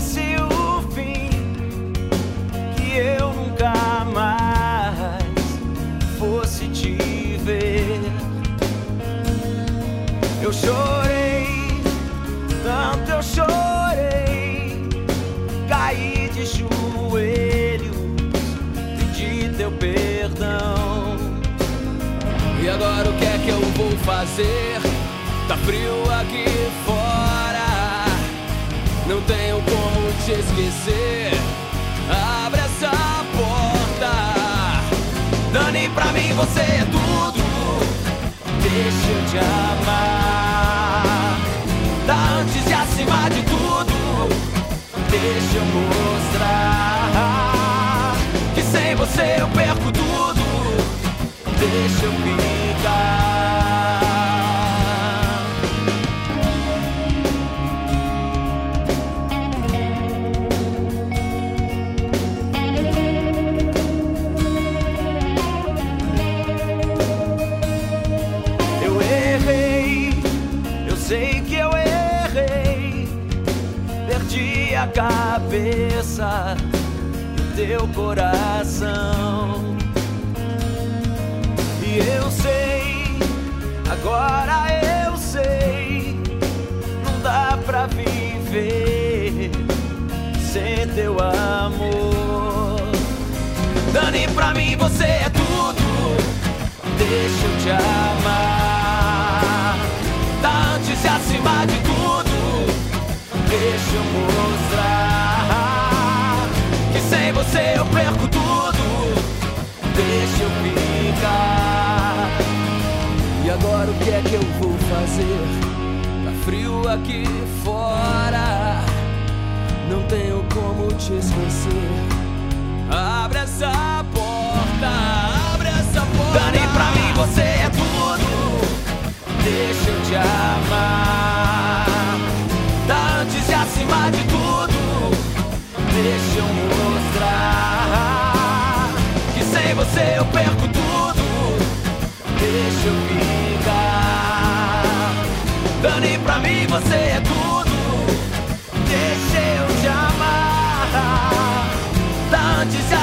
fosse o fim, que eu nunca mais fosse te ver. Eu chorei, tanto eu chorei, caí de joelhos, pedi teu perdão. E agora o que é que eu vou fazer? Tá frio aqui fora, não tenho como te esquecer. Abre essa porta. Dani, pra mim você é tudo, deixa eu te amar. Tá antes e acima de tudo, deixa eu mostrar que sem você eu perco tudo, deixa eu ficar. Sei que eu errei, perdi a cabeça no teu coração. E eu sei, agora eu sei, não dá pra viver sem teu amor. Dani, pra mim você é tudo, deixa eu te amar. Tá antes e acima de tudo, deixa eu mostrar que sem você eu perco tudo, deixa eu ficar. E agora o que é que eu vou fazer? Tá frio aqui fora, não tenho como te esquecer. Abre essa porta, abre essa porta. Dani, pra mim você é tudo, deixa eu te amar. Tá antes e acima de tudo, deixa eu mostrar que sem você eu perco tudo, deixa eu ficar. Dani, pra mim você é tudo, deixa eu te amar. Tá antes e